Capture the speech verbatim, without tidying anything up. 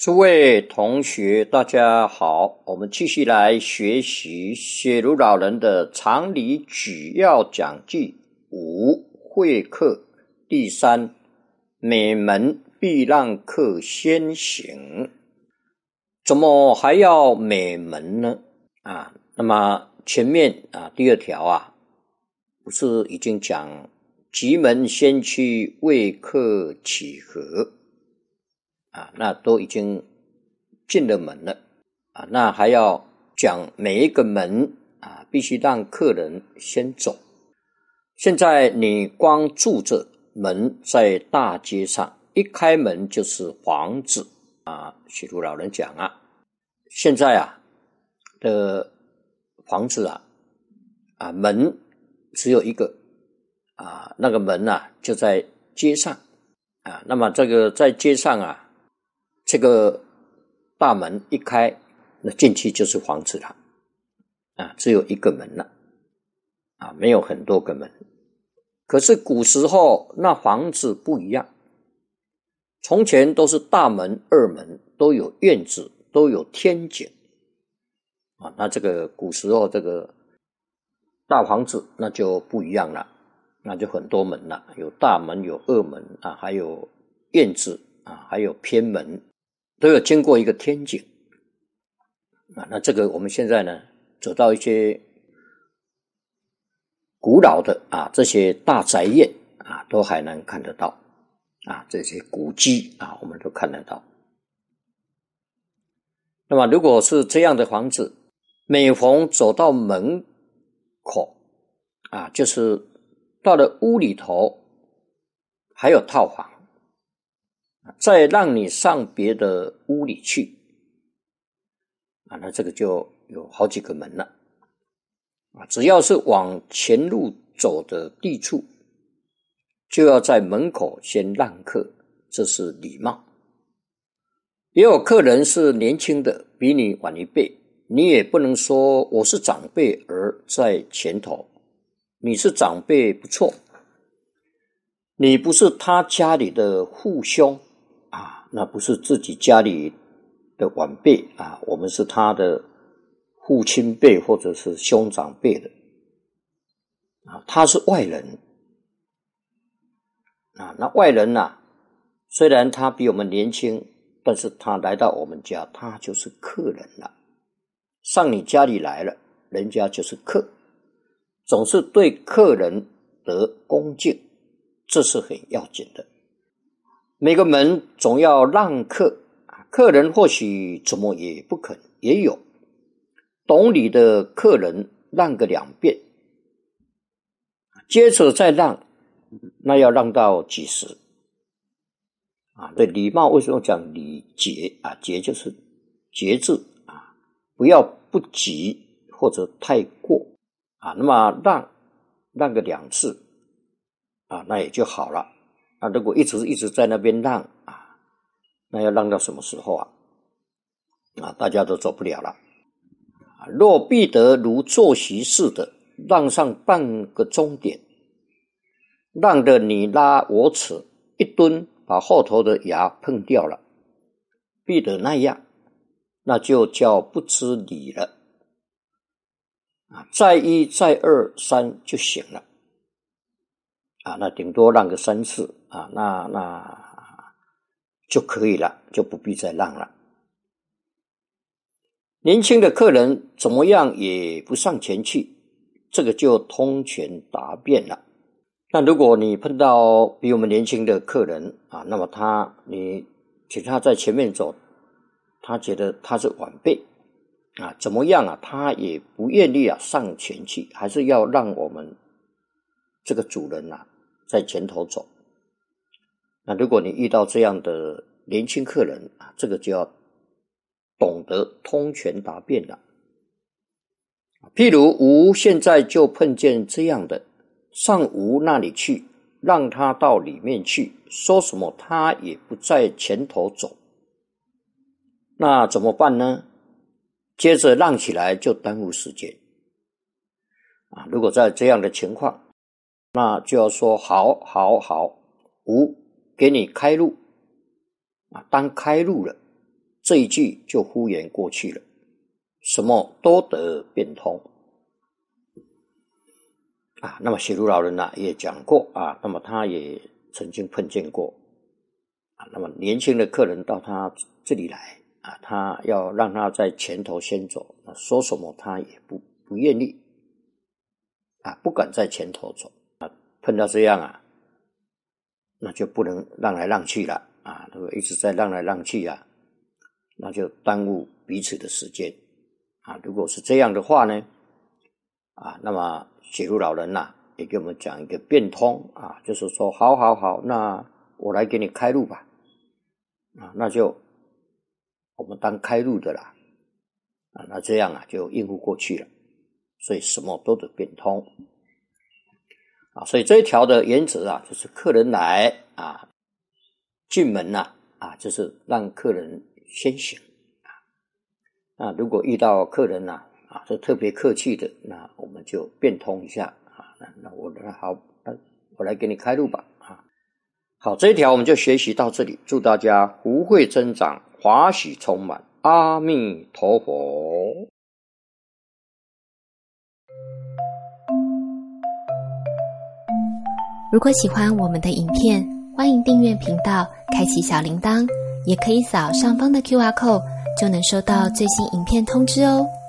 诸位同学，大家好，我们继续来学习雪如老人的常理举要讲记五会客第三，每门必让客先行。怎么还要每门呢？啊，那么前面啊第二条啊，不是已经讲急门先去为客启合啊，那都已经进了门了啊，那还要讲每一个门啊，必须让客人先走。现在你光住着门在大街上，一开门就是房子啊。许多老人讲啊，现在啊的房子啊啊门只有一个啊，那个门啊就在街上啊。那么这个在街上啊。这个大门一开，那进去就是房子了啊，只有一个门了啊，没有很多个门。可是古时候那房子不一样，从前都是大门二门，都有院子，都有天井啊。那这个古时候这个大房子那就不一样了，那就很多门了，有大门，有二门啊，还有院子啊，还有偏门。都有经过一个天井啊，那这个我们现在呢，走到一些古老的啊这些大宅院啊，都还能看得到啊，这些古迹啊，我们都看得到。那么如果是这样的房子，每逢走到门口啊，就是到了屋里头，还有套房。再让你上别的屋里去啊，那这个就有好几个门了啊。只要是往前路走的地处，就要在门口先让客，这是礼貌。也有客人是年轻的，比你晚一辈，你也不能说我是长辈而在前头，你是长辈不错，你不是他家里的父兄啊，那不是自己家里的晚辈啊，我们是他的父亲辈或者是兄长辈的啊，他是外人啊。那外人啊，虽然他比我们年轻，但是他来到我们家，他就是客人了。上你家里来了，人家就是客，总是对客人得恭敬，这是很要紧的。每个门总要让客，客人或许怎么也不肯，也有懂礼的客人让个两遍，接着再让，那要让到几时啊？对，礼貌为什么讲礼节啊？节就是节制啊，不要不急或者太过啊。那么让让个两次啊，那也就好了。啊，如果一直一直在那边让啊，那要让到什么时候啊？啊，大家都走不了了。啊，若必得如坐席似的让上半个钟点，让的你拉我扯，一蹲把后头的牙碰掉了，必得那样，那就叫不知礼了。啊，再一再二三就行了。啊，那顶多让个三次啊，那那就可以了，就不必再让了。年轻的客人怎么样也不上前去，这个就通权达变了。那如果你碰到比我们年轻的客人啊，那么他你请他在前面走，他觉得他是晚辈啊，怎么样啊，他也不愿意啊上前去，还是要让我们这个主人啊在前头走。那如果你遇到这样的年轻客人啊，这个就要懂得通权达变了。譬如吴现在就碰见这样的，上吴那里去，让他到里面去，说什么他也不在前头走，那怎么办呢？接着让起来就耽误时间啊！如果在这样的情况，那就要说好好好，吴给你开路啊，当开路了， 这一句就敷衍过去了，什么都得变通啊。那么雪如老人啊也讲过啊，那么他也曾经碰见过啊，那么年轻的客人到他这里来啊，他要让他在前头先走，说什么他也不不愿意啊，不敢在前头走啊。碰到这样啊，那就不能让来让去了啊，如果一直在让来让去啊，那就耽误彼此的时间啊。如果是这样的话呢啊，那么雪如老人呐、啊、也给我们讲一个变通啊，就是说好好好，那我来给你开路吧啊，那就我们当开路的啦啊，那这样啊就应付过去了。所以什么都得变通啊，所以这一条的原则啊，就是客人来啊，进门呐 啊, 啊，就是让客人先行啊。那如果遇到客人呐 啊, 啊，是特别客气的，那我们就变通一下啊。那那我那好，那我来给你开路吧啊。好，这一条我们就学习到这里，祝大家福慧增长，华喜充满，阿弥陀佛。 如果喜欢我们的影片，欢迎订阅频道，开启小铃铛，也可以扫上方的 Q R code， 就能收到最新影片通知哦。